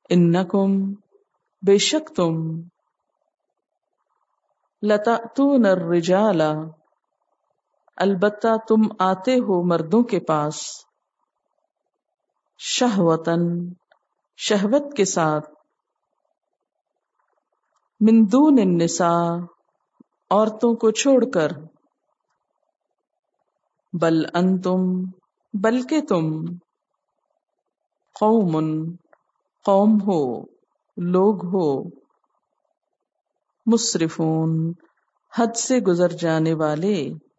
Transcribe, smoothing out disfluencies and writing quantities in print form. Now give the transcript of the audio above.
इन्नकुम बेशक तुम लतातून रिजाला अलबत्ता तुम आते हो मर्दों के पास शहवतन शहवत के साथ मिन दून निसा औरतों को छोड़कर बल अंतुम बल्कि तुम कौमुन कौम हो लोग हो मुस्रिफून हद से गुजर जाने वाले